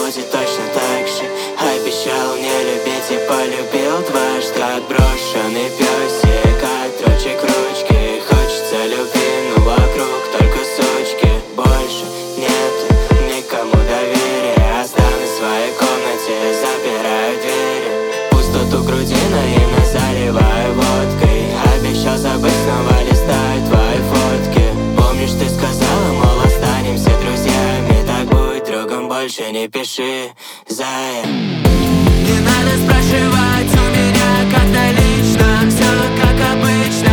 будет точно так же. Обещал не любить и полюбил дважды. Отброшенный песик от ручек ручки. Хочется любви, но вокруг только сучки. Больше нет никому доверия. Останусь в своей комнате, запираю двери. Пустоту груди наивно заливаю водкой. Обещал забыть, снова листаю твои фотки. Помнишь, ты сказала, мол, останемся друзьями. Так будь другом, больше не пиши, зая. Не надо спрашивать у меня как-то лично. Все как обычно.